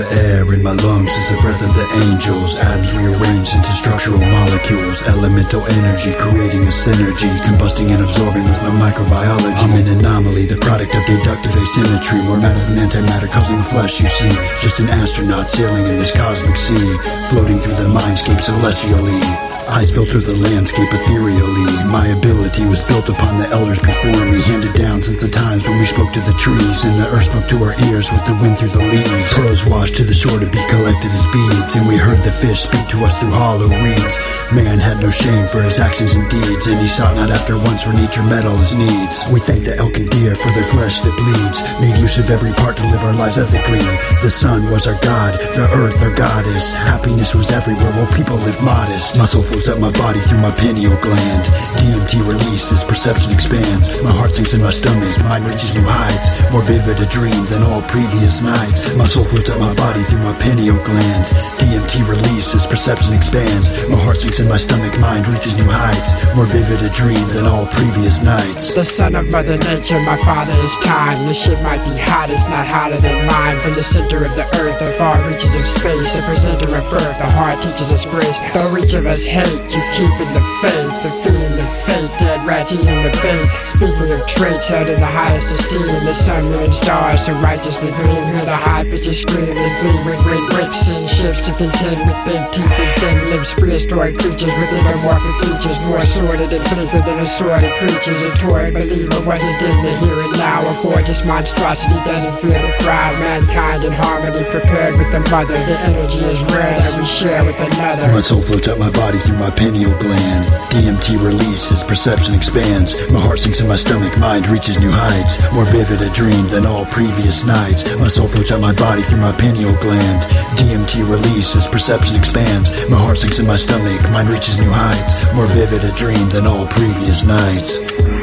the air in my lungs is the breath of the angels. Atoms rearranged into structural molecules. Elemental energy creating a synergy, combusting and absorbing with my microbiology. I'm an anomaly, the product of deductive asymmetry. More matter than antimatter causing the flesh you see. Just an astronaut sailing in this cosmic sea, floating through the mindscape celestially. Eyes filter the landscape ethereally. My ability was built upon the elders before me, handed down since the times when we spoke to the trees, and the earth spoke to our ears with the wind through the leaves. Pearls washed to the shore to be collected as beads, and we heard the fish speak to us through hollow reeds. Man had no shame for his actions and deeds, and he sought not after once where nature met all his needs. We thank the elk and deer for their flesh that bleeds, made use of every part to live our lives ethically. The sun was our god, the earth our goddess. Happiness was everywhere while people lived modest. Muscle flows up my body through my pineal gland. DMT releases, perception expands. My heart sinks in my stomach, mind reaches new heights. More vivid a dream than all previous nights. My soul floats up my body through my pineal gland. DMT releases, perception expands. My heart sinks in my stomach, mind reaches new heights. More vivid a dream than all previous nights. The son of Mother Nature, my father is time. Your shit might be hot, it's not hotter than mine. From the center of the earth, the far reaches of space, the presenter of birth, the heart teaches us grace. Though each of us hate, you keeping the faith, the feeling the fate. Dead rats eating the base. Speaking of traits held in the highest esteem, the sun, moon, and stars so righteously gleam. Hear the high pitches scream and flee when wind whips and shifts to contend with big teeth and thin lips. Prehistoric creatures with endomorphic features, more sordid and bleaker than assorted preachers. A torrid believer wasn't in the here and now. A gorgeous monstrosity doesn't fear the crowd. Mankind in harmony, prepared with the mother. The energy is rare that we share with another. My soul floats up my body through my pineal gland. DMT releases, perception expands. My heart sinks in my stomach, mind reaches new heights. More vivid a dream than all previous nights. My soul floats up my body through my pineal gland. DMT releases, perception expands. My heart sinks in my stomach, mind reaches new heights. More vivid a dream than all previous nights.